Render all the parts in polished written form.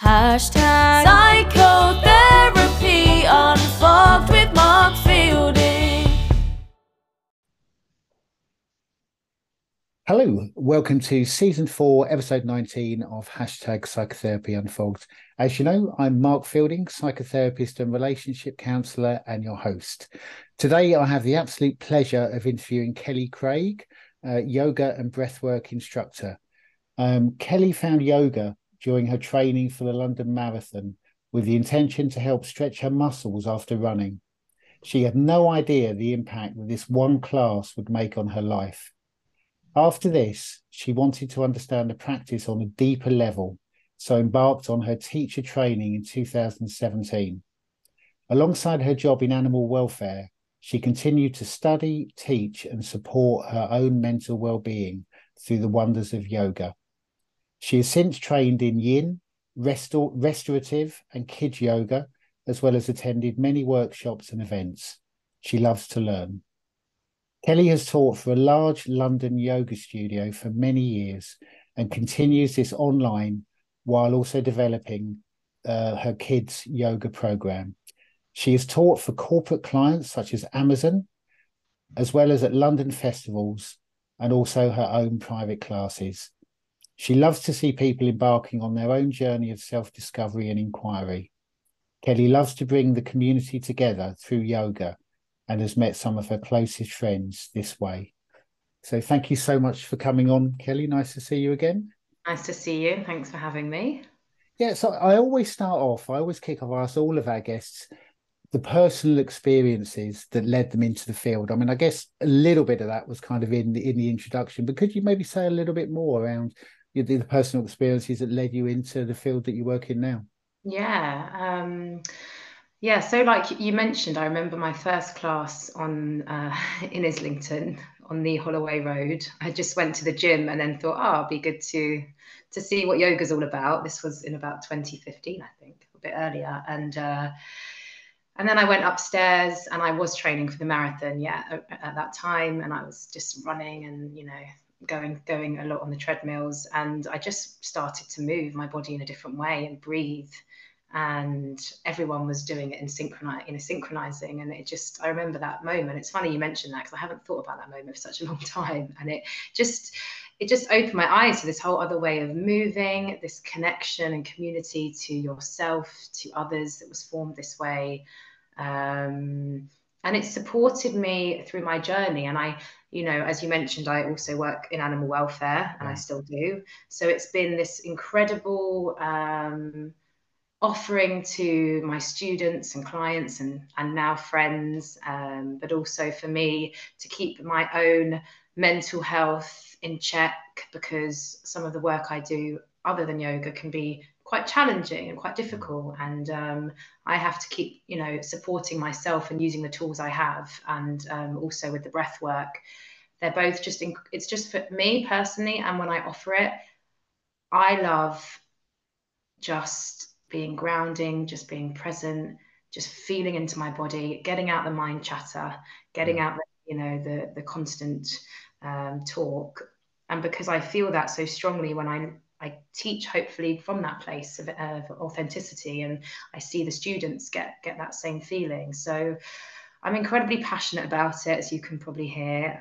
Hashtag psychotherapy unfogged with Mark Fielding. Hello, welcome to season 4, episode 19 of Hashtag Psychotherapy Unfogged. As you know, I'm Mark Fielding, psychotherapist and relationship counsellor, and your host. Today, I have the absolute pleasure of interviewing Kelly Craig, yoga and breathwork instructor. Kelly found yoga during her training for the London Marathon with the intention to help stretch her muscles after running. She had no idea the impact that this one class would make on her life. After this, she wanted to understand the practice on a deeper level, so embarked on her teacher training in 2017. Alongside her job in animal welfare, she continued to study, teach, and support her own mental well-being through the wonders of yoga. She has since trained in yin, restorative, and kids yoga, as well as attended many workshops and events. She loves to learn. Kelly has taught for a large London yoga studio for many years and continues this online while also developing her kids' yoga program. She has taught for corporate clients such as Amazon, as well as at London festivals and also her own private classes. She loves to see people embarking on their own journey of self-discovery and inquiry. Kelly loves to bring the community together through yoga and has met some of her closest friends this way. So thank you so much for coming on, Kelly. Nice to see you again. Nice to see you. Thanks for having me. Yeah, so I always kick off, I ask all of our guests the personal experiences that led them into the field. I mean, I guess a little bit of that was kind of in the introduction, but could you maybe say a little bit more around the personal experiences that led you into the field that you work in now? Yeah. Yeah, so like you mentioned, I remember my first class on in Islington on the Holloway Road. I just went to the gym and then thought, oh, it'd be good to see what yoga's all about. This was in about 2015, I think, a bit earlier. And then I went upstairs and I was training for the marathon, yeah, at that time. And I was just running and, going a lot on the treadmills. And I just started to move my body in a different way and breathe. And everyone was doing it in synchronizing. And I remember that moment. It's funny you mentioned that because I haven't thought about that moment for such a long time. And just, it just opened my eyes to this whole other way of moving, this connection and community to yourself, to others that was formed this way. And it supported me through my journey. And as you mentioned, I also work in animal welfare and I still do. So it's been this incredible offering to my students and clients and now friends, but also for me to keep my own mental health in check, because some of the work I do other than yoga can be quite challenging and quite difficult. And I have to keep, supporting myself and using the tools I have. And also with the breath work, they're both it's just for me personally. And when I offer it, I love just being grounding, just being present, just feeling into my body, getting out the mind chatter, getting out the constant talk. And because I feel that so strongly when I teach, hopefully from that place of authenticity, and I see the students get that same feeling. So I'm incredibly passionate about it, as you can probably hear.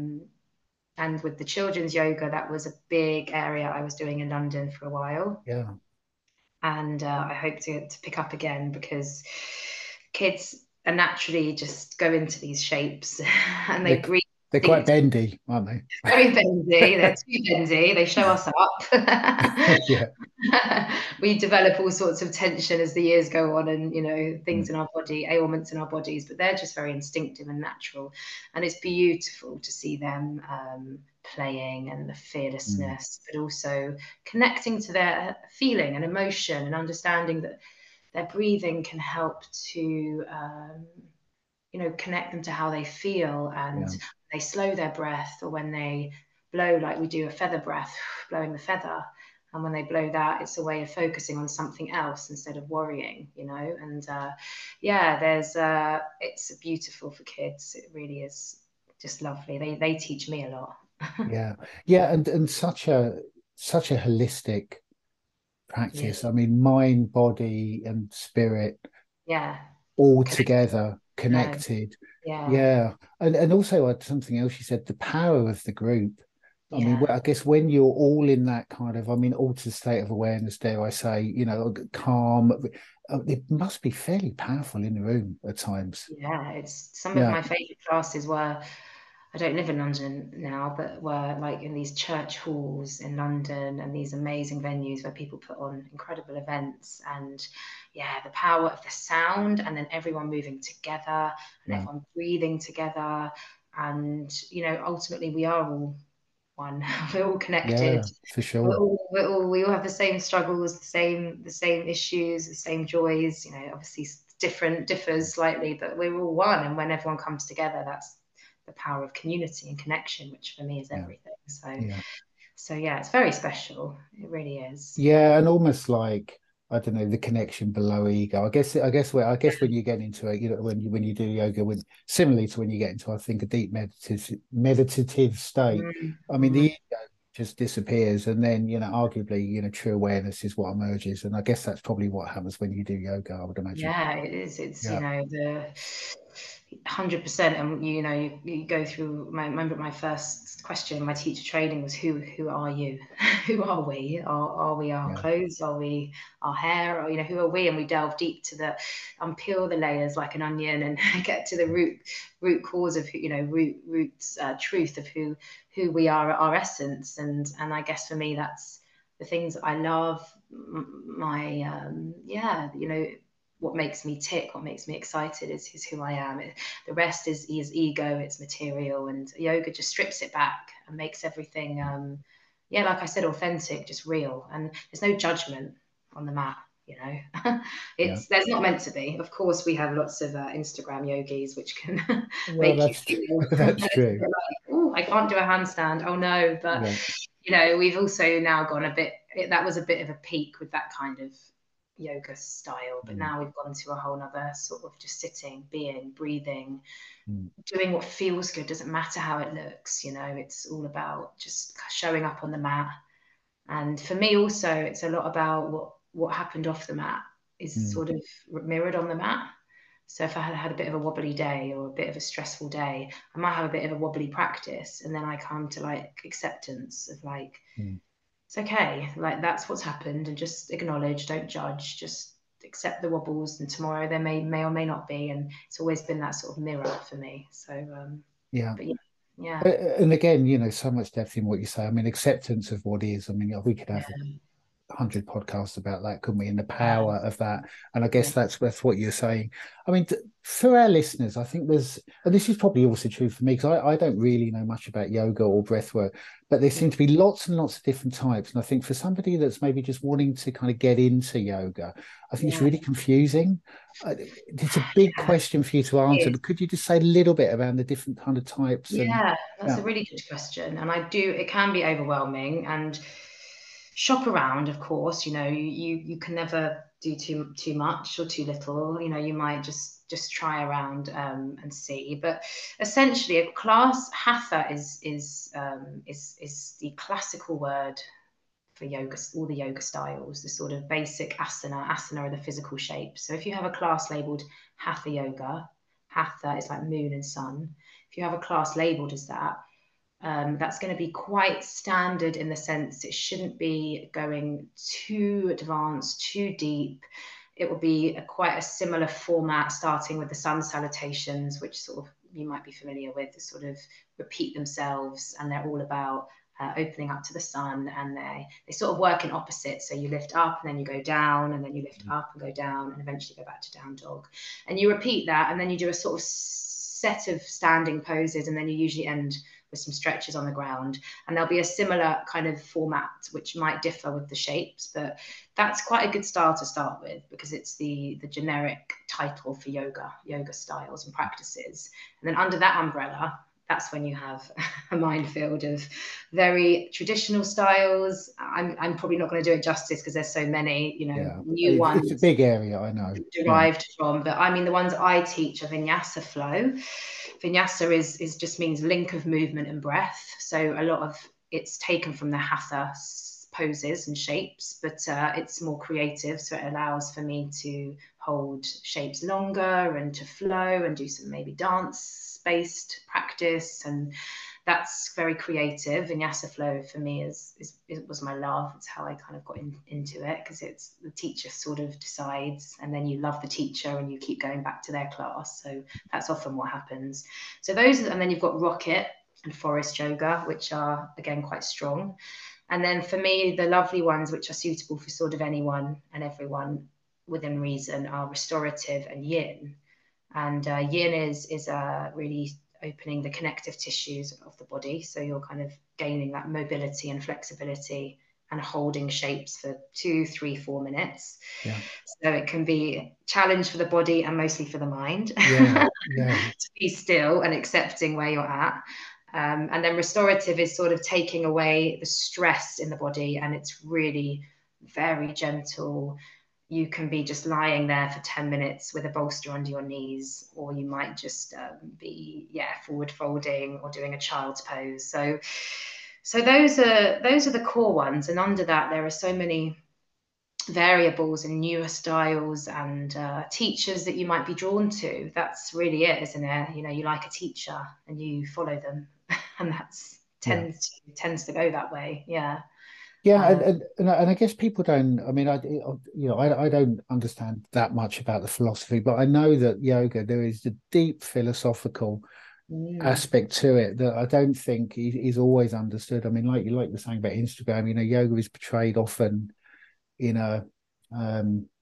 And with the children's yoga, that was a big area I was doing in London for a while. Yeah. And I hope to pick up again, because kids are naturally just go into these shapes and they They're, breathe they're quite bendy, aren't they? very bendy. They're too bendy. They show us up. Yeah. We develop all sorts of tension as the years go on, and things Mm. in our body, ailments in our bodies, but they're just very instinctive and natural. And it's beautiful to see them playing, and the Mm. fearlessness, but also connecting to their feeling and emotion, and understanding that their breathing can help to connect them to how they feel. And Yeah. they slow their breath, or when they blow, like we do a feather breath, blowing the feather. And when they blow that, it's a way of focusing on something else instead of worrying, And it's beautiful for kids. It really is just lovely. They teach me a lot. Yeah. Yeah. And such a holistic practice. I mean, mind, body, and spirit Yeah. all Connect. together, No. connected. Yeah. Yeah. And also something else you said, the power of the group. I mean, Yeah. I guess when you're all in that kind of, I mean, altered state of awareness, dare I say, you know, calm, it must be fairly powerful in the room at times. Yeah. It's some of Yeah. my favorite classes were, I don't live in London now, but were like in these church halls in London and these amazing venues where people put on incredible events. And yeah, the power of the sound, and then everyone moving together and Yeah. everyone breathing together. And, you know, ultimately we are all one. We're all connected. Yeah, for sure. We all have the same struggles, the same issues, the same joys. You know, obviously differs slightly, but we're all one. And when everyone comes together, that's the power of community and connection, which for me is Yeah. everything. Yeah. So yeah, it's very special. It really is. Yeah, and almost like I don't know the connection below ego. I guess when you get into it, you know, when you do yoga, when similarly to when you get into I think a deep meditative state. I mean, the Mm-hmm. ego just disappears, and then you know, arguably, you know, true awareness is what emerges, and I guess that's probably what happens when you do yoga. I would imagine. Yeah, it is. It's, you Yeah, know, the 100%. And you know, you go through I remember my first question in my teacher training was who are you? Who are we? Are we our yeah, clothes? Are we our hair? Or, you know, who are we? And we delve deep to the unpeel the layers like an onion and get to the root cause of, you know, roots truth of who we are at our essence. And I guess for me that's the things that I love. My yeah, you know, what makes me tick, what makes me excited is who I am. The rest is ego, it's material, and yoga just strips it back and makes everything, yeah, like I said, authentic, just real. And there's no judgment on the mat. You know, yeah. there's not meant to be. Of course, we have lots of Instagram yogis which can Well, make you that's true. feel That's true. like, oh, I can't do a handstand. Oh no, but Yeah, you know, we've also now gone a bit. That was a bit of a peak with that kind of yoga style, but mm, now we've gone to a whole other sort of just sitting, being, breathing, mm, doing what feels good. Doesn't matter how it looks, you know, it's all about just showing up on the mat. And for me also, it's a lot about what happened off the mat is mm, sort of mirrored on the mat. So if I had a bit of a wobbly day or a bit of a stressful day, I might have a bit of a wobbly practice, and then I come to like acceptance of like, mm. it's okay, like that's what's happened, and just acknowledge, don't judge, just accept the wobbles, and tomorrow there may or may not be. And it's always been that sort of mirror for me. So Yeah. but yeah, yeah, And again, you know, so much depth in what you say. I mean, acceptance of what is. I mean, we could have yeah, 100 podcasts about that, couldn't we? And the yeah, power of that. And I yeah, guess that's what you're saying. I mean, for our listeners, I think there's, and this is probably also true for me because I don't really know much about yoga or breath work, but there seem to be lots and lots of different types. And I think for somebody that's maybe just wanting to kind of get into yoga, I think it's yeah, really confusing. It's a big yeah, question for you to it answer, is. but could you just say a little bit around the different kind of types and Yeah, that's yeah, a really good question. And it can be overwhelming, and shop around, of course. You know, you can never do too much or too little. You know, you might just try around and see. But essentially, a class hatha is the classical word for yoga, all the yoga styles, the sort of basic asana. Asana are the physical shapes. So if you have a class labeled hatha yoga, hatha is like moon and sun. If you have a class labeled as that, that's going to be quite standard in the sense it shouldn't be going too advanced, too deep. It will be quite a similar format, starting with the sun salutations, which sort of you might be familiar with, sort of repeat themselves, and they're all about opening up to the sun, and they sort of work in opposites. So you lift up and then you go down, and then you lift up and go down, and eventually go back to down dog. And you repeat that, and then you do a sort of set of standing poses, and then you usually end with some stretches on the ground. And there'll be a similar kind of format which might differ with the shapes, but that's quite a good style to start with because it's the generic title for yoga styles and practices. And then under that umbrella, that's when you have a minefield of very traditional styles. I'm probably not going to do it justice because there's so many, you know, yeah. new It's a ones big area, I know. Yeah. derived from. But I mean, the ones I teach are vinyasa flow. Vinyasa is just means link of movement and breath. So a lot of it's taken from the hatha poses and shapes, but it's more creative. So it allows for me to hold shapes longer and to flow and do some maybe dance-based practice. And that's very creative. Vinyasa flow for me it was my love. It's how I kind of got into it, because it's the teacher sort of decides, and then you love the teacher and you keep going back to their class. So that's often what happens. So those, and then you've got rocket and forest yoga, which are again quite strong. And then for me, the lovely ones which are suitable for sort of anyone and everyone within reason are restorative and yin. And yin is really opening the connective tissues of the body. So you're kind of gaining that mobility and flexibility and holding shapes for 2, 3, 4 minutes. Yeah. So it can be a challenge for the body and mostly for the mind. Yeah. Yeah. To be still and accepting where you're at. And then restorative is sort of taking away the stress in the body, and it's really very gentle. You can be just lying there for 10 minutes with a bolster under your knees, or you might just be forward folding or doing a child's pose. So those are the core ones, and under that there are so many variables and newer styles and teachers that you might be drawn to. That's really it, isn't it? You know, you like a teacher and you follow them, and that's tends to go that way. Yeah, and I guess people don't. I mean, I don't understand that much about the philosophy, but I know that yoga, there is a deep philosophical aspect to it that I don't think is always understood. I mean, like you were saying about Instagram, you know, yoga is portrayed often in a, I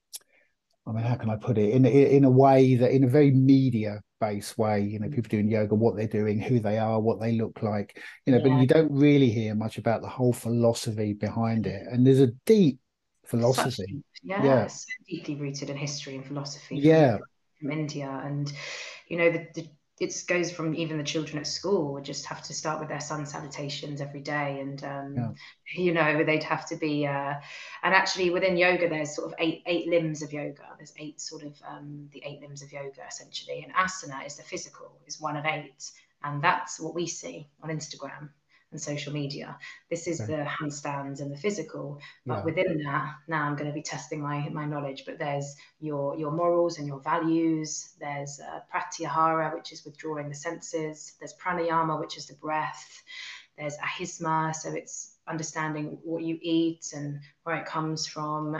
mean, how can I put it? In a way that, in a very media based way, you know, people doing yoga, what they're doing, who they are, what they look like, you know, but you don't really hear much about the whole philosophy behind it. And there's a deep philosophy. So deeply rooted in history and philosophy from India. And, you know, it goes from even the children at school would just have to start with their sun salutations every day. And, you know, they'd have to be, and actually within yoga, there's sort of eight limbs of yoga. There's eight sort of, the 8 limbs of yoga, essentially. And asana is the physical, is one of 8. And that's what we see on Instagram and social media. This is the handstands and the physical, but within that, now I'm going to be testing my knowledge, but there's your morals and your values. There's pratyahara, which is withdrawing the senses. There's pranayama, which is the breath. There's ahisma, so it's understanding what you eat and where it comes from.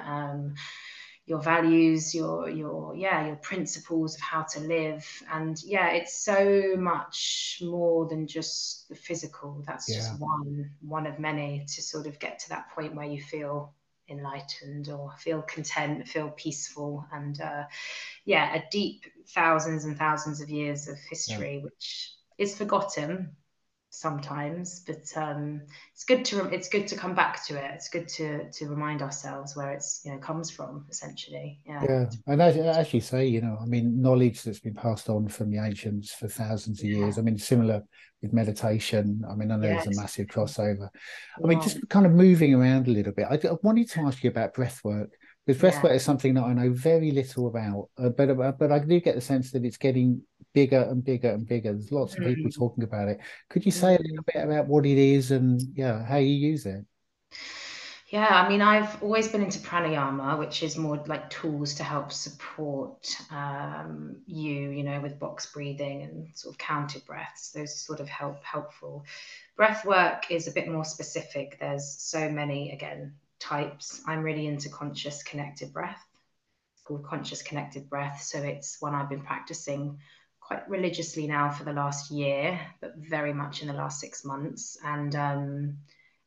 Your values, your principles of how to live. And it's so much more than just the physical. That's just one of many to sort of get to that point where you feel enlightened or feel content, feel peaceful. And a deep thousands and thousands of years of history, which is forgotten sometimes, but it's good to come back to it. It's good to remind ourselves where it's, you know, comes from, essentially. And as you say, you know, I mean, knowledge that's been passed on from the ancients for thousands of years. I mean, similar with meditation. I mean, I know there's a massive crossover. I mean, just kind of moving around a little bit, I wanted to ask you about breath work, because breath work is something that I know very little about, but I do get the sense that it's getting bigger and bigger and bigger. There's lots of people talking about it. Could you say a little bit about what it is and how you use it? Yeah, I mean, I've always been into pranayama, which is more like tools to help support you know, with box breathing and sort of counted breaths. Those sort of helpful. Breath work is a bit more specific. There's so many, again, types. I'm really into conscious connected breath. It's called conscious connected breath. So it's one I've been practicing quite religiously now for the last year, but very much in the last 6 months. And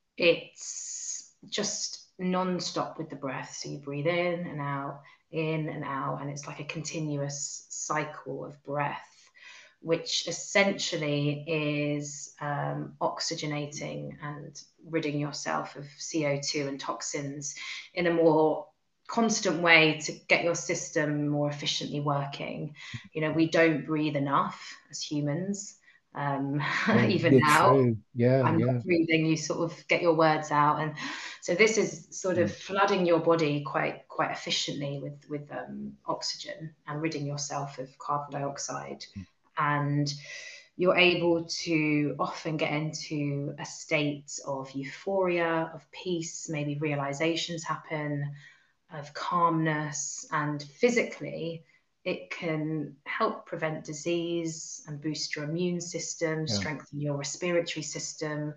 it's just non-stop with the breath. So you breathe in and out, and it's like a continuous cycle of breath, which essentially is oxygenating and ridding yourself of CO2 and toxins in a more constant way to get your system more efficiently working. You know, we don't breathe enough as humans. Even now, I'm not breathing, you sort of get your words out. And so this is sort of flooding your body quite efficiently with oxygen and ridding yourself of carbon dioxide. And you're able to often get into a state of euphoria, of peace, maybe realizations happen, of calmness, and physically, it can help prevent disease and boost your immune system, strengthen your respiratory system.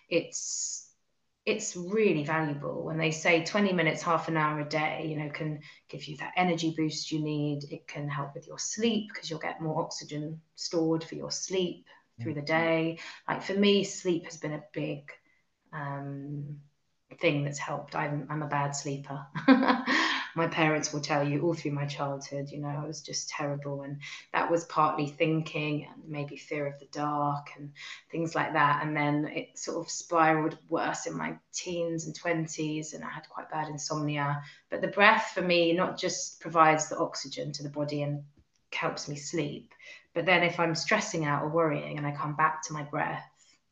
It's really valuable. When they say 20 minutes, half an hour a day, you know, can give you that energy boost you need. It can help with your sleep because you'll get more oxygen stored for your sleep through the day. Like for me, sleep has been a big thing that's helped. I'm a bad sleeper. My parents will tell you all through my childhood, you know, I was just terrible. And that was partly thinking and maybe fear of the dark and things like that. And then it sort of spiraled worse in my teens and 20s, and I had quite bad insomnia. But the breath for me not just provides the oxygen to the body and helps me sleep, but then if I'm stressing out or worrying and I come back to my breath,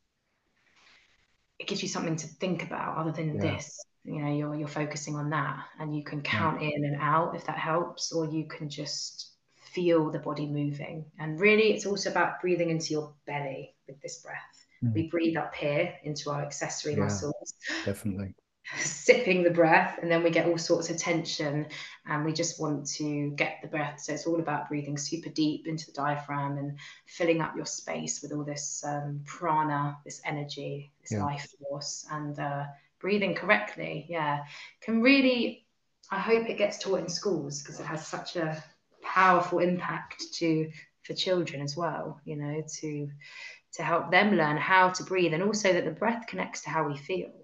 it gives you something to think about other than this. You know, you're focusing on that, and you can count in and out if that helps, or you can just feel the body moving. And really, it's also about breathing into your belly with this breath. We breathe up here into our accessory muscles. Definitely. Sipping the breath, and then we get all sorts of tension, and we just want to get the breath. So it's all about breathing super deep into the diaphragm and filling up your space with all this prana, this energy, this life force, and breathing correctly. Can really, I hope it gets taught in schools because it has such a powerful impact for children as well, you know, to help them learn how to breathe, and also that the breath connects to how we feel.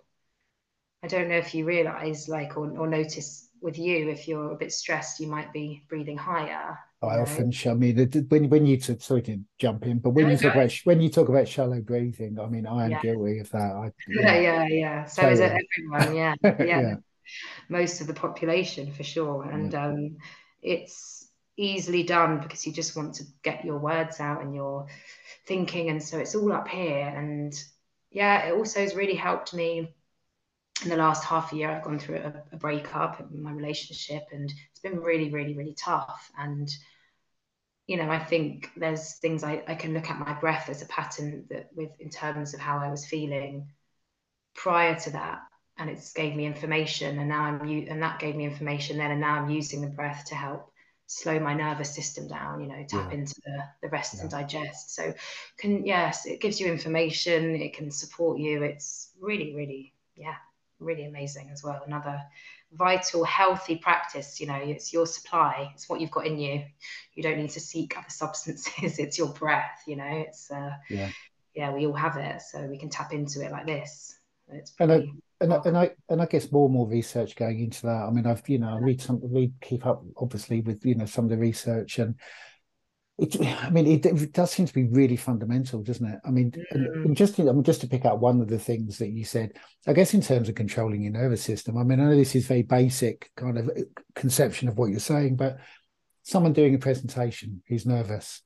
I don't know if you realize, like, or notice with you, if you're a bit stressed, you might be breathing higher. I often, I mean, when you sorry to jump in, but when you talk about shallow breathing, I mean, I am guilty of that. So totally. Is it everyone? Yeah. Most of the population for sure, and it's easily done because you just want to get your words out and your thinking, and so it's all up here. And it also has really helped me. In the last half a year, I've gone through a breakup in my relationship, and it's been really, really, really tough. And, you know, I think there's things I can look at my breath as a pattern that in terms of how I was feeling prior to that. And it's gave me information, and now and that gave me information then, and now I'm using the breath to help slow my nervous system down, you know, tap into the rest and digest. So it gives you information, it can support you. It's really, really, really amazing as well. Another vital, healthy practice. You know, it's your supply. It's what you've got in you. You don't need to seek other substances. It's your breath. You know, it's we all have it, so we can tap into it like this. It's pretty. And I guess more and more research going into that. I mean, I keep up obviously with some of the research, and it does seem to be really fundamental, doesn't it? I mean, and just to pick up one of the things that you said, I guess in terms of controlling your nervous system. I mean, I know this is very basic kind of conception of what you're saying, but someone doing a presentation who's nervous,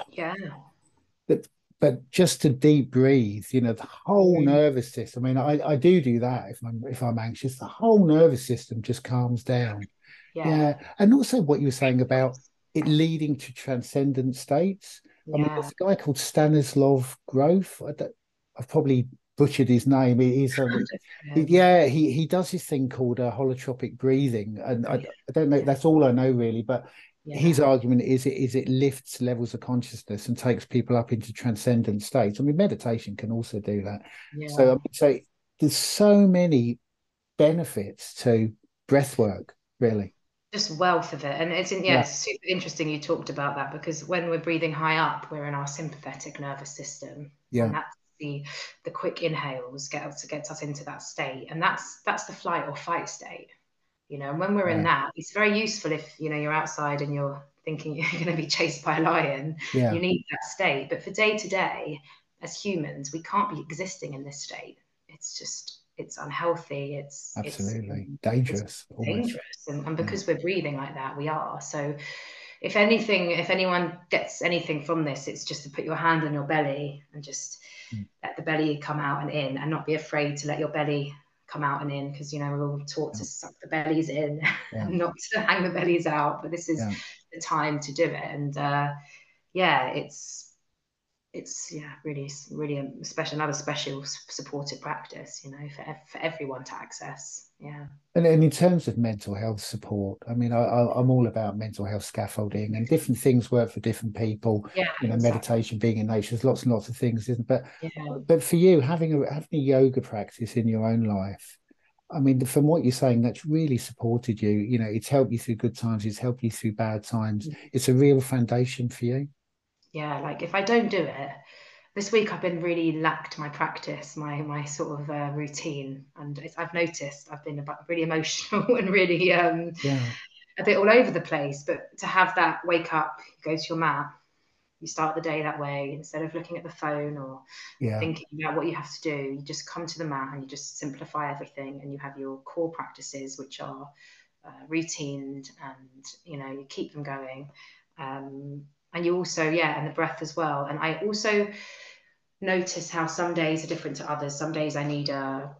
but just to deep breathe, the whole nervous system. I mean, I do that if I'm anxious, the whole nervous system just calms down. And also what you were saying about it leading to transcendent states. I mean, there's a guy called Stanislav Grof. I've probably butchered his name. He does this thing called holotropic breathing, and I don't know. That's all I know really, but. His argument is it lifts levels of consciousness and takes people up into transcendent states. I mean, meditation can also do that. So there's so many benefits to breath work, really. Just wealth of it. And it's super interesting you talked about that, because when we're breathing high up, we're in our sympathetic nervous system. And that's the quick inhales gets us into that state. And that's the flight or fight state. You know, and when we're in that, it's very useful if, you're outside and you're thinking you're going to be chased by a lion. You need that state. But for day to day, as humans, we can't be existing in this state. It's unhealthy. It's absolutely dangerous. It's dangerous. And because we're breathing like that, we are. So if anyone gets anything from this, it's just to put your hand on your belly and just let the belly come out and in, and not be afraid to let your belly come out and in, because we're all taught to suck the bellies in, not to hang the bellies out. But this is the time to do it, and it's it's really a special, another special supported practice, you know, for everyone to access. Yeah. And in terms of mental health support, I mean, I'm all about mental health scaffolding, and different things work for different people. Yeah, You know, exactly. meditation, being in nature, there's lots and lots of things, isn't? Yeah. But for you, having a yoga practice in your own life, I mean, from what you're saying, that's really supported you. You know, it's helped you through good times, it's helped you through bad times. It's a real foundation for you. Yeah, like if I don't do it, this week I've been really lacked my practice, my sort of routine, and I've noticed I've been really emotional and really Yeah, a bit all over the place. But to have that wake up, you go to your mat, you start the day that way instead of looking at the phone or yeah, thinking about what you have to do. You just come to the mat and you just simplify everything, and you have your core practices, which are routined, and you know you keep them going. And you also, yeah, and the breath as well. And I also notice how some days are different to others. Some days I need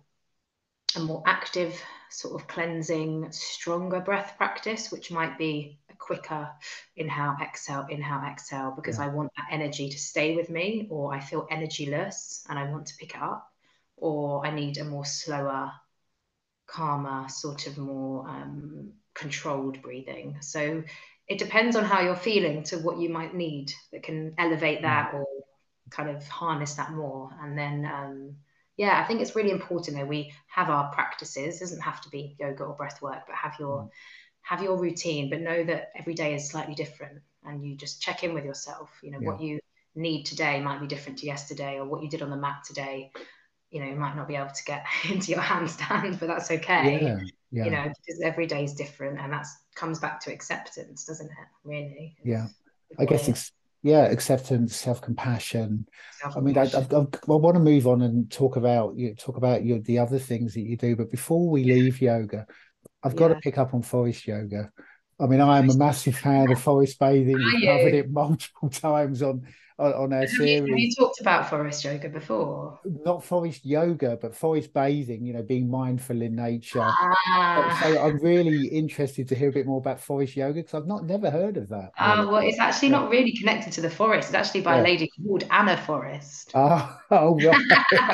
a more active, sort of cleansing, stronger breath practice, which might be a quicker inhale, exhale, because yeah, I want that energy to stay with me, or I feel energyless and I want to pick it up, or I need a more slower, calmer, sort of more controlled breathing. So it depends on how you're feeling to what you might need that can elevate yeah, that or kind of harness that more. And then, yeah, I think it's really important that we have our practices. It doesn't have to be yoga or breath work, but have your routine, but know that every day is slightly different, and you just check in with yourself. You know, yeah, what you need today might be different to yesterday, or what you did on the mat today, you know, you might not be able to get into your handstand, but that's okay. yeah, You yeah, know, because every day is different, and that comes back to acceptance, doesn't it? Really, yeah. of I what guess is yeah, acceptance, self-compassion. I mean, self-compassion. I want to move on and talk about the other things that you do. But before we leave yoga, I've got to Yeah. pick up on forest yoga. I mean, I am a massive fan of forest bathing. Are We've covered you? it multiple times on our Have you series. talked about forest yoga before? Not forest yoga, but forest bathing. You know, being mindful in nature. So Ah. I'm really interested to hear a bit more about forest yoga because I've not never heard of that really. Well, it's actually Yeah, not really connected to the forest. It's actually by a yeah. lady called Anna Forrest. Oh, right.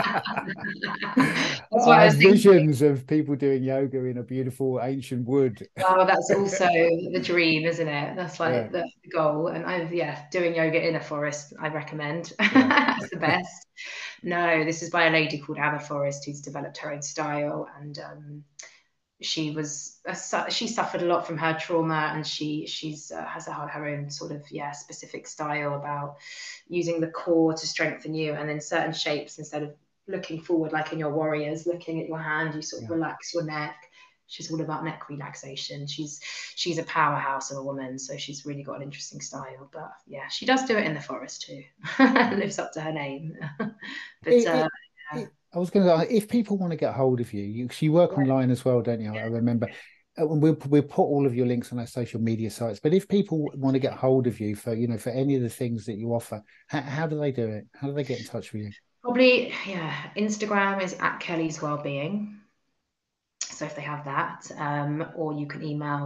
That's what I I have was thinking. visions of people doing yoga in a beautiful ancient wood. Oh, that's also the dream, isn't it? That's Yeah, like the goal. And yeah, doing yoga in a forest, I recommend. yeah, It's the best. No, this is by a lady called Anna Forrest who's developed her own style, and she suffered a lot from her trauma, and she's has her own sort of specific style about using the core to strengthen you, and in certain shapes, instead of looking forward like in your warriors, looking at your hand, you sort of yeah. relax your neck. She's all about neck relaxation. She's a powerhouse of a woman, so she's really got an interesting style. But yeah, she does do it in the forest too. Lives up to her name. But It, yeah. I was going to ask, if people want to get hold of you, you work online as well, don't you? I remember. And we'll put all of your links on our social media sites. But if people want to get hold of you for for any of the things that you offer, how do they do it? How do they get in touch with you? Probably, yeah. Instagram is at Kelly's Wellbeing. So if they have that, or you can email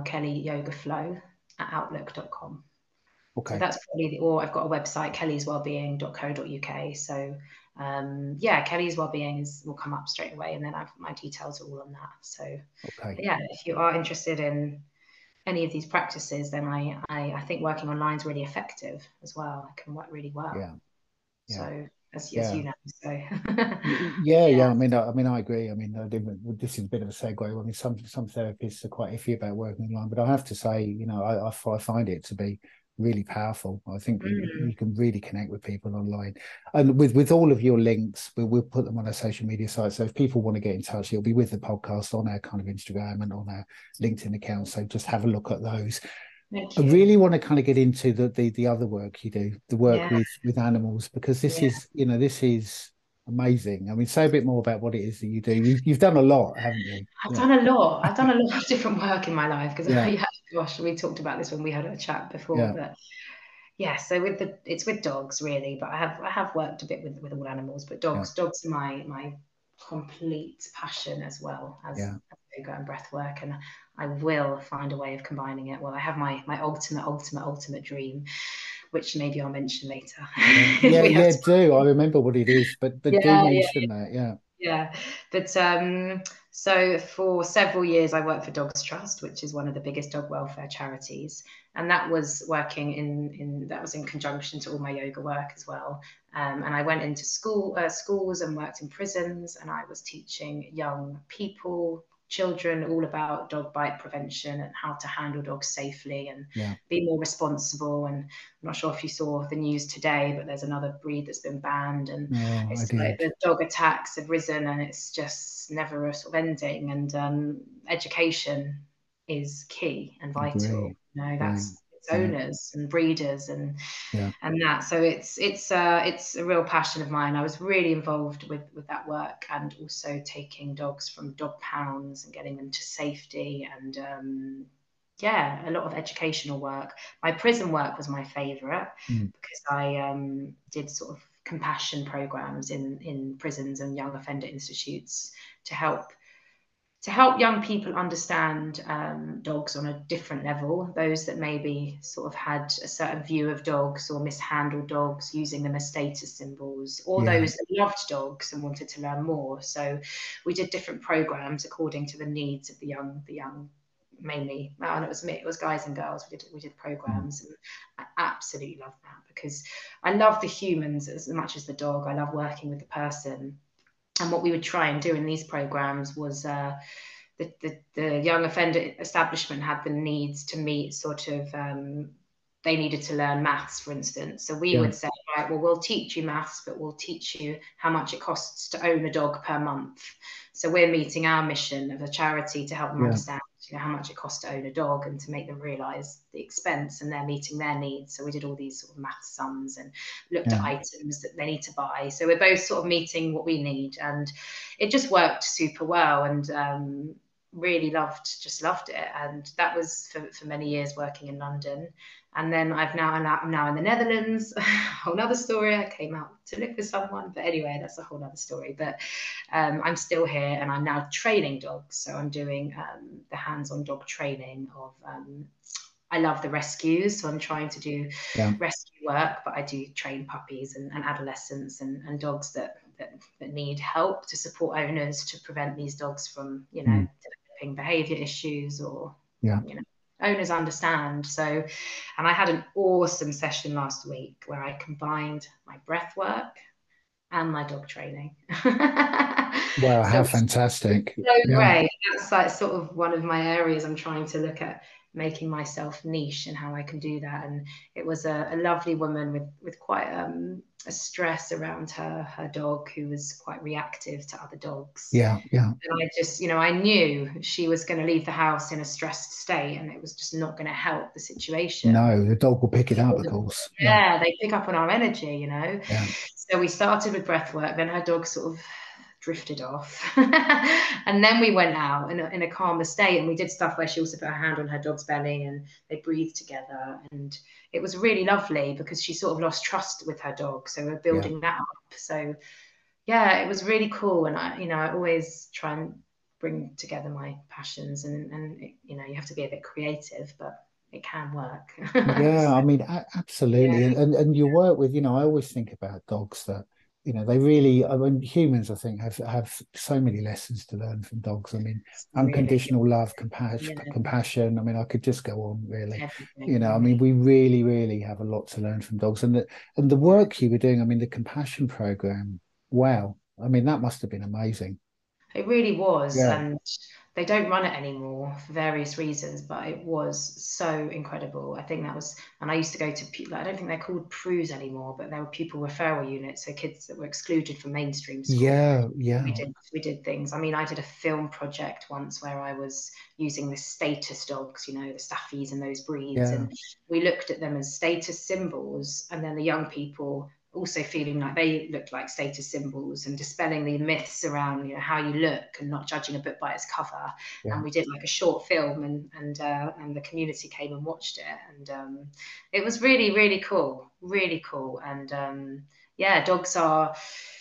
kellyyogaflow@outlook.com. So Okay, that's probably or I've got a website, kellyswellbeing.co.uk. So yeah, Kelly's Wellbeing will come up straight away, and then my details are all on that. So okay, yeah, if you are interested in any of these practices, then I think working online is really effective as well. It can work really well. yeah, yeah, So as yeah. you know, so Yeah, yeah. yeah. I mean, I agree. I mean, this is a bit of a segue. I mean, some therapists are quite iffy about working online, but I have to say, I find it to be really powerful. I think Mm, you can really connect with people online, and with all of your links, we'll put them on our social media sites. So if people want to get in touch, it'll be with the podcast on our kind of Instagram and on our LinkedIn account. So just have a look at those. thank I you. really want to kind of get into the other work you do, the work Yeah, with animals, because this yeah. is this is amazing. I mean, say a bit more about what it is that you do. You've done a lot, haven't you? I've Yeah, done a lot. I've done a lot of different work in my life because yeah, yeah, gosh, we talked about this when we had a chat before. yeah, But yeah, so it's with dogs really, but I have worked a bit with all animals, but yeah, dogs are my complete passion as well as yeah, yoga and breath work, and I will find a way of combining it. Well, I have my ultimate dream, which maybe I'll mention later. Yeah, do. I remember what it is, but do Yeah, yeah. mention that. Yeah. Yeah, but so for several years I worked for Dogs Trust, which is one of the biggest dog welfare charities, and that was working in that was in conjunction to all my yoga work as well. And I went into schools and worked in prisons, and I was teaching young people, children, all about dog bite prevention and how to handle dogs safely and be more responsible. And I'm not sure if you saw the news today, but there's another breed that's been banned, and it's like the dog attacks have risen, and it's just never a sort of ending. And education is key and vital. You know, that's owners and breeders and that. So it's a real passion of mine. I was really involved with that work, and also taking dogs from dog pounds and getting them to safety, and a lot of educational work. My prison work was my favorite because I did sort of compassion programs in prisons and young offender institutes to help young people understand dogs on a different level, those that maybe sort of had a certain view of dogs or mishandled dogs, using them as status symbols, or those that loved dogs and wanted to learn more. So we did different programs according to the needs of the young mainly. And it was guys and girls. We did programs, and I absolutely love that because I love the humans as much as the dog. I love working with the person. And what we would try and do in these programs was the young offender establishment had the needs to meet sort of they needed to learn maths, for instance. So we would say, right, well, we'll teach you maths, but we'll teach you how much it costs to own a dog per month. So we're meeting our mission of a charity to help them understand, you know, how much it costs to own a dog and to make them realise the expense, and they're meeting their needs. So we did all these sort of math sums and looked at items that they need to buy. So we're both sort of meeting what we need, and it just worked super well. And really loved it. And that was for many years working in London. And then I'm now in the Netherlands. A whole nother story. I came out to live with someone, but anyway, that's a whole nother story. But I'm still here, and I'm now training dogs. So I'm doing the hands-on dog training of I love the rescues, so I'm trying to do rescue work, but I do train puppies and adolescents and dogs that need help to support owners to prevent these dogs from, you know, developing behavior issues, or you know, owners understand. So, and I had an awesome session last week where I combined my breath work and my dog training. Wow, how fantastic. So great. That's like sort of one of my areas I'm trying to look at, making myself niche and how I can do that. And it was a lovely woman with quite a stress around her dog, who was quite reactive to other dogs. And I just, you know, I knew she was going to leave the house in a stressed state, and it was just not going to help the situation. No, the dog will pick it up, of course. They pick up on our energy, you know. So we started with breath work, then her dog sort of drifted off. And then we went out in a calmer state, and we did stuff where she also put her hand on her dog's belly and they breathed together, and it was really lovely because she sort of lost trust with her dog, so we're building that up. So it was really cool. And I always try and bring together my passions, and you know, you have to be a bit creative, but it can work. I mean, absolutely. And you work with, you know, I always think about dogs that, you know, they really, I mean, humans, I think, have so many lessons to learn from dogs. I mean, unconditional love, compassion. I mean, I could just go on, really. You know, I mean, we really, really have a lot to learn from dogs. And the work you were doing, I mean, the compassion program, wow. I mean, that must have been amazing. It really was. And they don't run it anymore for various reasons, but it was so incredible. I think that was, and I used to go to, I don't think they're called PRUs anymore, but they were pupil referral units, so kids that were excluded from mainstream school. We did things. I mean, I did a film project once where I was using the status dogs, you know, the staffies and those breeds, and we looked at them as status symbols, and then the young people also feeling like they looked like status symbols, and dispelling the myths around, you know, how you look and not judging a book by its cover. And we did like a short film, and the community came and watched it, and it was really, really cool. And dogs are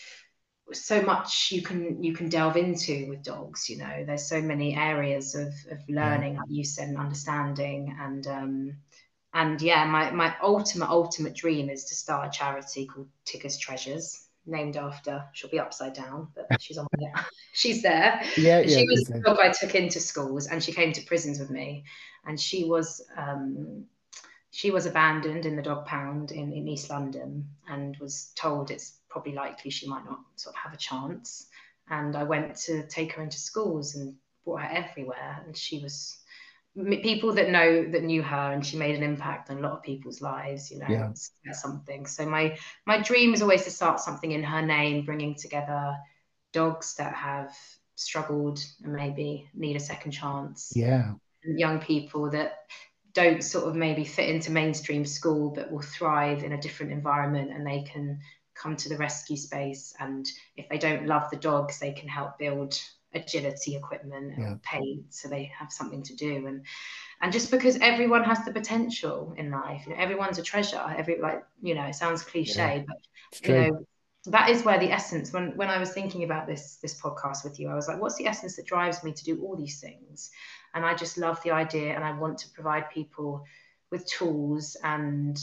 so much you can delve into with dogs. You know, there's so many areas of learning, like you said, and understanding. And And yeah, my ultimate dream is to start a charity called Tigger's Treasures, named after, she'll be upside down, but she's on there. She's there. Yeah, And yeah, she was the dog I took into schools, and she came to prisons with me. And she was abandoned in the dog pound in East London, and was told it's probably likely she might not sort of have a chance. And I went to take her into schools and brought her everywhere, and she was, people that knew her, and she made an impact on a lot of people's lives. yeah, it's something. So my dream is always to start something in her name, bringing together dogs that have struggled and maybe need a second chance, yeah, and young people that don't sort of maybe fit into mainstream school but will thrive in a different environment, and they can come to the rescue space, and if they don't love the dogs, they can help build agility equipment yeah, or paid, so they have something to do. And just because everyone has the potential in life, everyone's a treasure. It sounds yeah. cliche, but It's you true. know that is where the essence, when I was thinking about this podcast with you, I was like, what's the essence that drives me to do all these things? And I just love the idea, and I want to provide people with tools and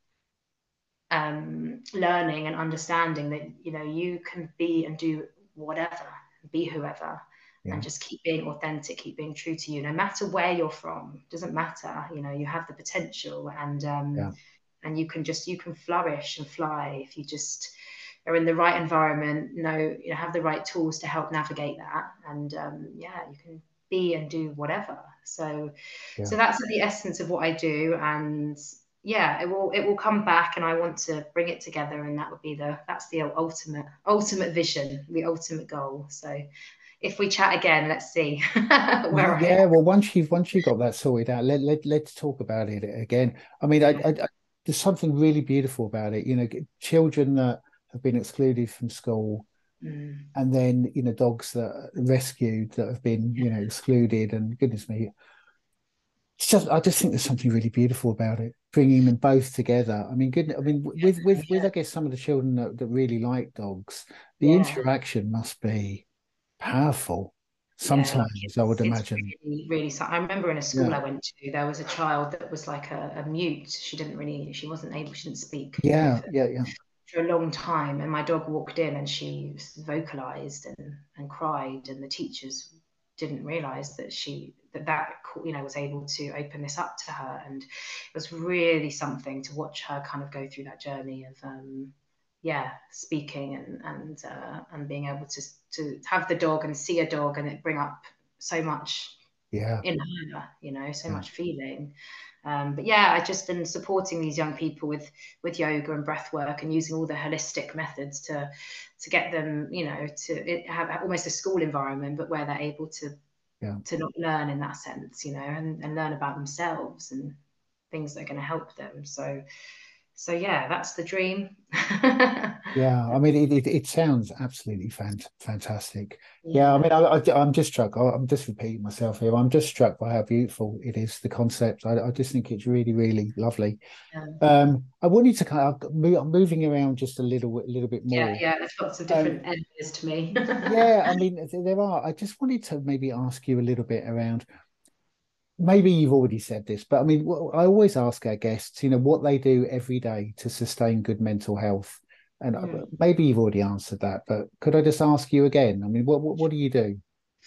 learning and understanding that you can be and do whatever, be whoever, Yeah, and just keep being authentic, keep being true to you, no matter where you're from. Doesn't matter. You have the potential, yeah, and you can flourish and fly if you just are in the right environment. Have the right tools to help navigate that, and you can be and do whatever. So yeah. that's the essence of what I do. And yeah, it will come back, and I want to bring it together, and that's the ultimate vision, the ultimate goal. So if we chat again, let's see where I am. Yeah, well, once you got that sorted out, let's talk about it again. I mean, there's something really beautiful about it. Children that have been excluded from school, Mm. and then dogs that are rescued that have been excluded, and goodness me, I just think there's something really beautiful about it, bringing them both together. I mean, with I guess some of the children that really like dogs, the Yeah, interaction must be powerful. yeah, like Sometimes I would it's imagine. really, really. I remember in a school Yeah, I went to, there was a child that was like a mute. She wasn't able, she didn't speak yeah, yeah, yeah. for a long time, and my dog walked in and she vocalized and cried, and the teachers didn't realize that was able to open this up to her. And it was really something to watch her kind of go through that journey of speaking and being able to have the dog and see a dog, and it bring up so much Yeah, in her, so yeah, much feeling. But yeah, I just been supporting these young people with yoga and breath work, and using all the holistic methods to get them, have almost a school environment, but where they're able yeah. to not learn in that sense, and learn about themselves and things that are going to help them. So yeah, that's the dream. Yeah, I mean, it sounds absolutely fantastic. Yeah, I Yeah. mean, I'm just struck. I'm just repeating myself here. I'm just struck by how beautiful it is, the concept. I just think it's really, really lovely. Yeah. I wanted to I'm moving around just a little bit Yeah, more. yeah, there's lots of Um, different areas to me. yeah, I mean, there are. I just wanted to maybe ask you a little bit around. Maybe you've already said this, but I mean, I always ask our guests, what they do every day to sustain good mental health. And Mm. maybe you've already answered that, but could I just ask you again? I mean, what do you do?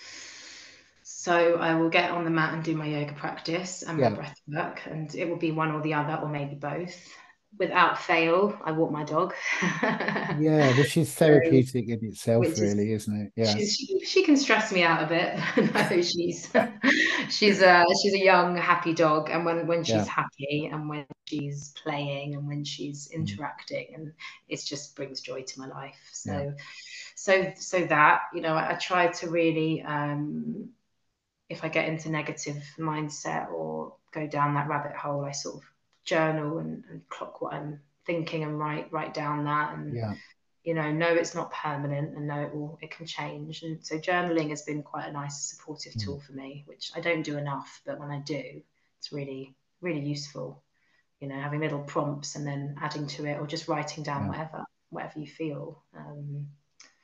So I will get on the mat and do my yoga practice and my Yeah, breath work, and it will be one or the other, or maybe both. Without fail, I walk my dog. yeah, which is So, therapeutic in itself, which is really, isn't it? Yeah, she can stress me out a bit. No, she's a young, happy dog, and when she's yeah, happy, and when she's playing, and when she's mm, interacting, and it just brings joy to my life. yeah, So that I try to really, if I get into negative mindset or go down that rabbit hole, I sort of journal and clock what I'm thinking, and write down that, and yeah, know it's not permanent, and know it can change. And so journaling has been quite a nice supportive mm, tool for me, which I don't do enough, but when I do, it's really, really useful. Having little prompts and then adding to it, or just writing down yeah. whatever you feel.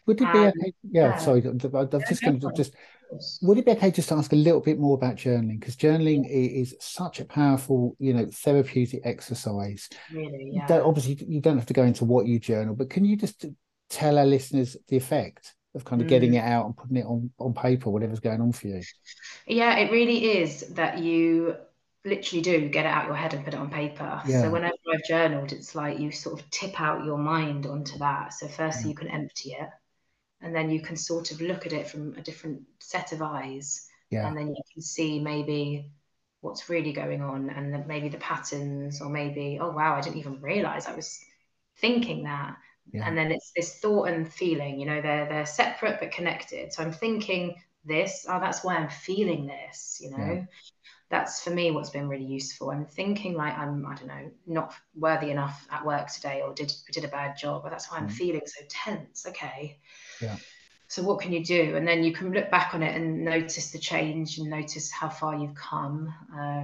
Would it be And okay? Yeah, yeah, sorry, I'm just no going to just. problems. Would it be okay just to ask a little bit more about journaling? Because journaling is such a powerful, therapeutic exercise. Really, You don't yeah. obviously you don't have to go into what you journal, but can you just tell our listeners the effect of kind of getting Mm. it out and putting it on paper, whatever's going on for you? Yeah, it really is that you literally do get it out your head and put it on paper. So Yeah, whenever I've journaled, it's like you sort of tip out your mind onto that. So firstly, yeah, you can empty it, and then you can sort of look at it from a different set of eyes, yeah, and then you can see maybe what's really going on, and then maybe the patterns, or maybe, oh wow, I didn't even realize I was thinking that. yeah, And then it's this thought and feeling, they're separate but connected. So I'm thinking this, oh, that's why I'm feeling this, yeah, that's for me what's been really useful. I'm thinking like I don't know, not worthy enough at work today, or did a bad job, but that's why I'm yeah, feeling so tense. Okay, yeah, so what can you do? And then you can look back on it and notice the change and notice how far you've come.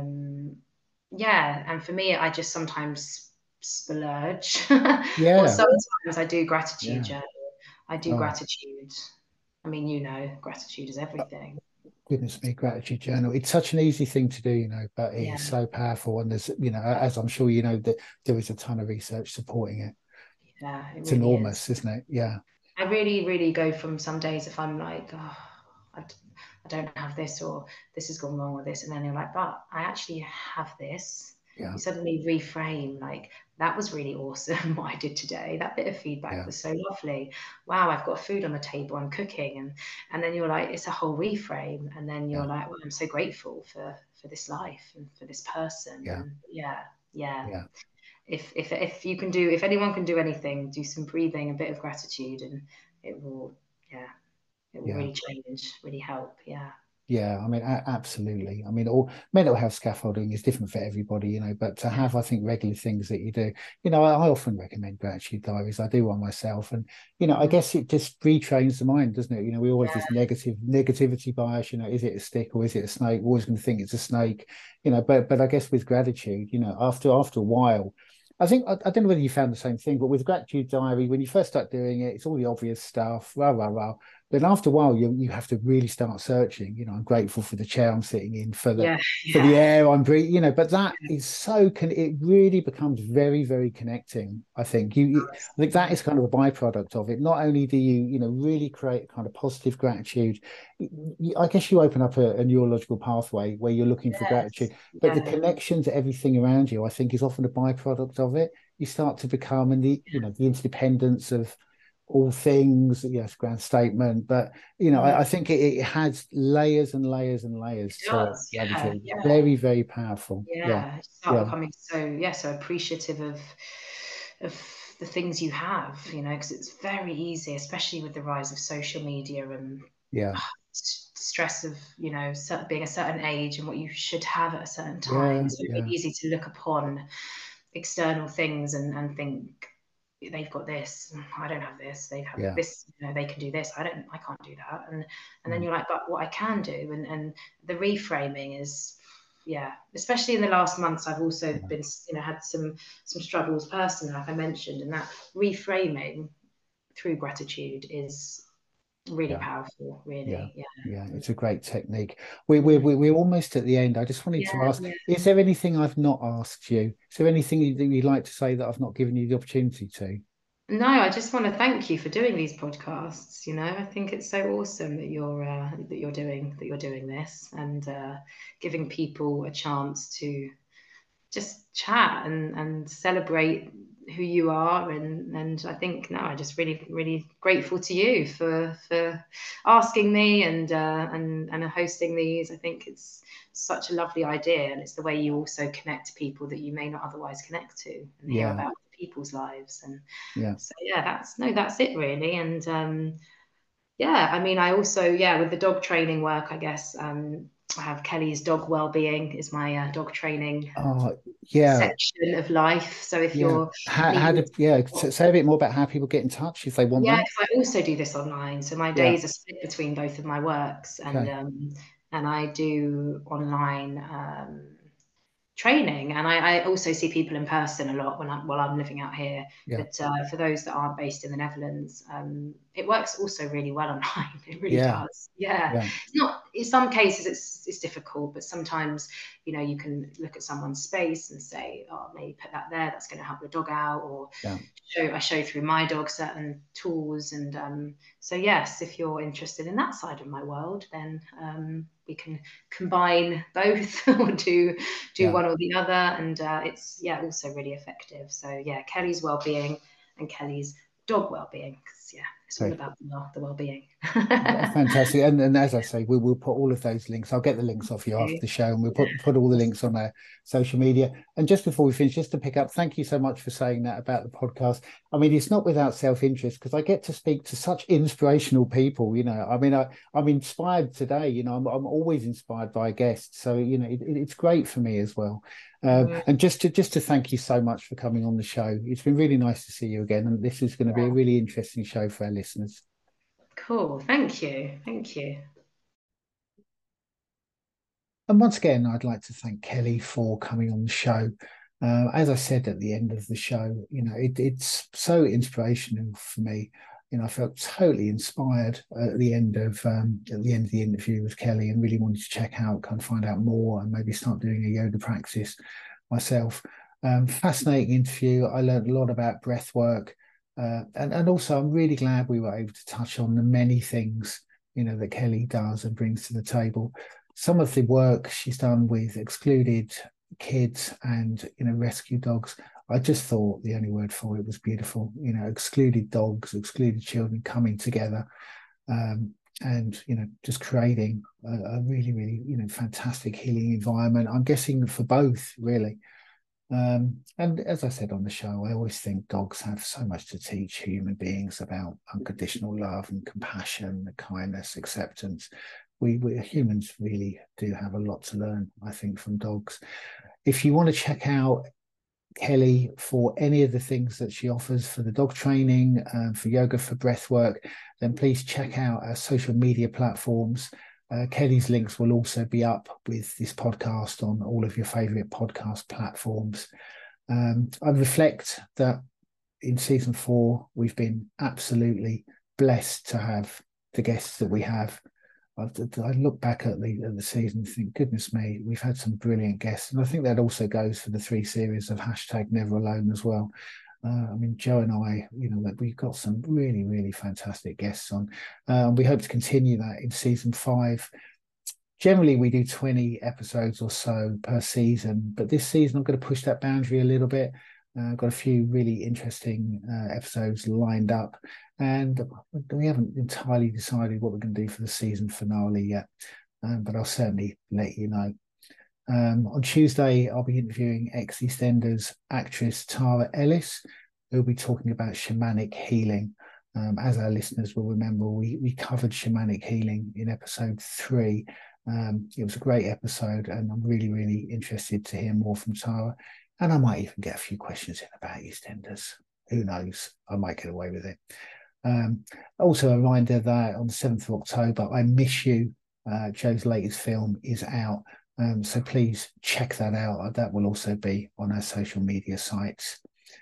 Yeah, and for me, I just sometimes splurge, or yeah, sometimes I do gratitude yeah. journal. I do Oh, gratitude. I mean, gratitude is everything. goodness me, gratitude journal. It's such an easy thing to do, but it Yeah, is so powerful. And there's, as I'm sure you know, that there is a ton of research supporting it. yeah, it It's really is. enormous, isn't it? Yeah, I really, really go from some days if I'm like, oh, I don't have this, or this has gone wrong with this. And then you're like, but I actually have this. yeah, You suddenly reframe, like, that was really awesome what I did today. That bit of feedback yeah, was so lovely. Wow, I've got food on the table, I'm cooking. And then you're like, it's a whole reframe. And then yeah, you're like, well, I'm so grateful for this life and for this person. yeah, And yeah, yeah. yeah, If you can do, if anyone can do anything, do some breathing, a bit of gratitude, and it will, yeah, it will yeah. really change, really help. Yeah. Yeah, I mean, absolutely. I mean, all mental health scaffolding is different for everybody, but to have, I think, regular things that you do, I often recommend gratitude diaries. I do one myself, and I Mm, guess it just retrains the mind, doesn't it? We always yeah. this negativity bias. Is it a stick or is it a snake? We're always going to think it's a snake, But I guess with gratitude, after a while. I think I don't know whether you found the same thing, but with gratitude diary, when you first start doing it, it's all the obvious stuff, rah rah rah. But after a while, you have to really start searching. I'm grateful for the chair I'm sitting in, for the Yeah. for the Yeah. air I'm breathing. But that is so it really becomes very, very connecting. I think I think that Yeah. is kind of a byproduct of it. Not only do you really create a kind of positive gratitude, I guess you open up a neurological pathway where you're looking for Yes. gratitude, but the Yeah. connection to everything around you, I think, is often a byproduct of it. You start to become, and the interdependence of all things, yes, grand statement, but I Mm. think it has layers and layers and It layers to does. Yeah. gratitude. Yeah. Very, very powerful. Yeah, Yeah. You start yeah, becoming so, yeah, so appreciative of the things you have, because it's very easy, especially with the rise of social media and yeah, stress of being a certain age and what you should have at a certain time. yeah, It's very yeah, easy to look upon external things and think they've got this, I don't have this, they have yeah, this, they can do this, I can't do that. And then mm, you're like, but what I can do, and the reframing is, yeah, especially in the last months, I've also yeah, been, had some struggles personally, like I mentioned, and that reframing through gratitude is really yeah. powerful, Yeah, really. Yeah. yeah, it's a great technique. We're, we're, Mm. we're we're almost at the end. I just wanted to Yeah, ask, yeah. is there anything I've not asked you? Is there anything that you'd like to say that I've not given you the opportunity to? No, I just want to thank you for doing these podcasts. I think it's so awesome that you're doing this, and giving people a chance to just chat and celebrate who you are. And I think, no, I'm just really, really grateful to you for asking me and hosting these. I think it's such a lovely idea, and it's the way you also connect to people that you may not otherwise connect to, and hear Yeah, about people's lives. And yeah. so yeah, that's it really. And yeah, I mean, I also, yeah, with the dog training work, I guess, I have Kelly's Dog Wellbeing is my dog training Oh, yeah, section of life. So if yeah. you're How needing did, yeah, support, say a bit more about how people get in touch if they want yeah, that. because I also do this online. So my Yeah, days are split between both of my works, okay. and I do online training. And I also see people in person a lot while I'm living out here. Yeah. But for those that aren't based in the Netherlands, it works also really well online. It really Yeah. does. Yeah. Yeah. It's not, in some cases it's difficult, but sometimes, you know, you can look at someone's space and say, oh, maybe put that there, that's going to help the dog out. Or Yeah. I show through my dog certain tools. And so yes, if you're interested in that side of my world, then we can combine both or do Yeah. one or the other. And it's also really effective. So yeah, Kelly's well-being and Kelly's dog well-being. Yeah, it's all about the well-being. Fantastic. And as I say, we'll put all of those links. I'll get the links off you after the show, and we'll put all the links on our social media. And just before we finish, just to pick up, thank you so much for saying that about the podcast. I mean, it's not without self-interest, because I get to speak to such inspirational people. You know, I mean, I'm inspired today. You know, I'm always inspired by guests. So, you know, it's great for me as well. And just to thank you so much for coming on the show. It's been really nice to see you again, and this is going to be a really interesting show for our listeners. Cool. Thank you. Thank you. And once again, I'd like to thank Kelly for coming on the show. As I said at the end of the show, you know, it's so inspirational for me. You know, I felt totally inspired at the end of the interview with Kelly, and really wanted to check out, kind of find out more, and maybe start doing a yoga practice myself. Fascinating interview. I learned a lot about breath work. And also, I'm really glad we were able to touch on the many things, you know, that Kelly does and brings to the table. Some of the work she's done with excluded kids and, you know, rescue dogs, I just thought the only word for it was beautiful. You know, excluded dogs, excluded children coming together, and, you know, just creating a really, really, you know, fantastic healing environment. I'm guessing for both, really. And as I said on the show, I always think dogs have so much to teach human beings about unconditional love and compassion, kindness, acceptance. We humans really do have a lot to learn, I think, from dogs. If you want to check out Kelly for any of the things that she offers for the dog training, for yoga, for breath work, then please check out our social media platforms. Kelly's links will also be up with this podcast on all of your favorite podcast platforms. I reflect that in season 4, we've been absolutely blessed to have the guests that we have. I look back at the season and think, goodness me, we've had some brilliant guests. And I think that also goes for the 3 series of #NeverAlone as well. I mean, Joe and I, you know, that we've got some really, really fantastic guests on. We hope to continue that in season 5. Generally, we do 20 episodes or so per season, but this season I'm going to push that boundary a little bit. I've got a few really interesting episodes lined up, and we haven't entirely decided what we're going to do for the season finale yet, but I'll certainly let you know. On Tuesday, I'll be interviewing ex-EastEnders actress Tara Ellis, who'll be talking about shamanic healing. As our listeners will remember, we covered shamanic healing in episode 3. It was a great episode, and I'm really, really interested to hear more from Tara. And I might even get a few questions in about EastEnders. Who knows? I might get away with it. Also, a reminder that on the 7th of October, I Miss You, Joe's latest film, is out. So please check that out. That will also be on our social media sites.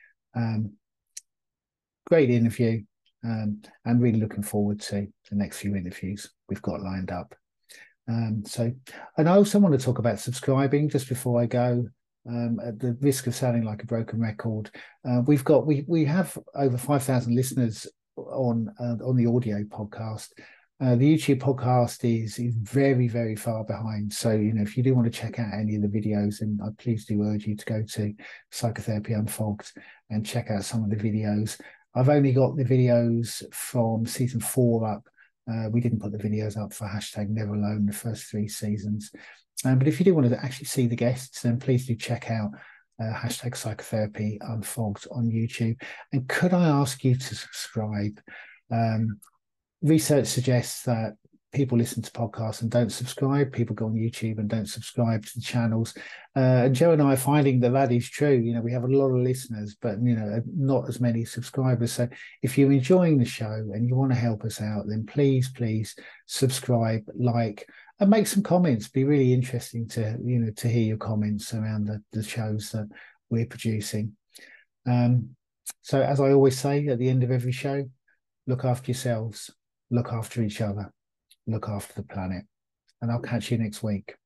Great interview. I'm really looking forward to the next few interviews we've got lined up. And I also want to talk about subscribing just before I go. At the risk of sounding like a broken record, we have over 5,000 listeners on the audio podcast. The YouTube podcast is very, very far behind. So, you know, if you do want to check out any of the videos, then I please do urge you to go to Psychotherapy Unfogged and check out some of the videos. I've only got the videos from season 4 up. We didn't put the videos up for #NeverAlone, the first 3 seasons. But if you do want to actually see the guests, then please do check out #Psychotherapy Unfogged on YouTube. And could I ask you to subscribe? Research suggests that people listen to podcasts and don't subscribe. People go on YouTube and don't subscribe to the channels. And Joe and I are finding that is true. You know, we have a lot of listeners, but, you know, not as many subscribers. So if you're enjoying the show and you want to help us out, then please subscribe, like, and make some comments. Be really interesting to to hear your comments around the shows that we're producing. So as I always say at the end of every show, look after yourselves, look after each other, look after the planet, and I'll catch you next week.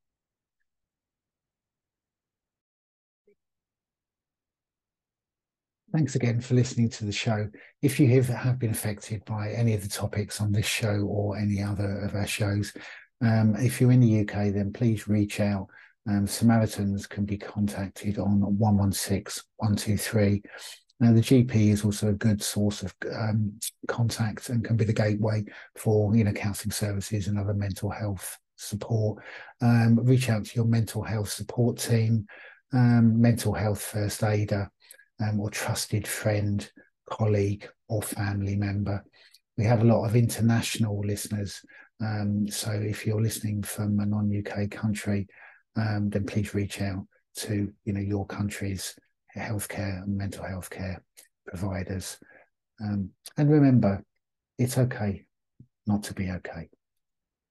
Thanks again for listening to the show. If you have been affected by any of the topics on this show or any other of our shows, if you're in the UK, then please reach out. Samaritans can be contacted on 116 123. Now, the GP is also a good source of contact and can be the gateway for counselling services and other mental health support. Reach out to your mental health support team, mental health first aider, or trusted friend, colleague, or family member. We have a lot of international listeners. So if you're listening from a non-UK country, then please reach out to your country's healthcare and mental health care providers. And remember, it's okay not to be okay.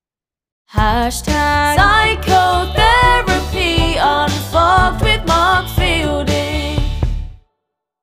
#Psychotherapy Unfogged with Mark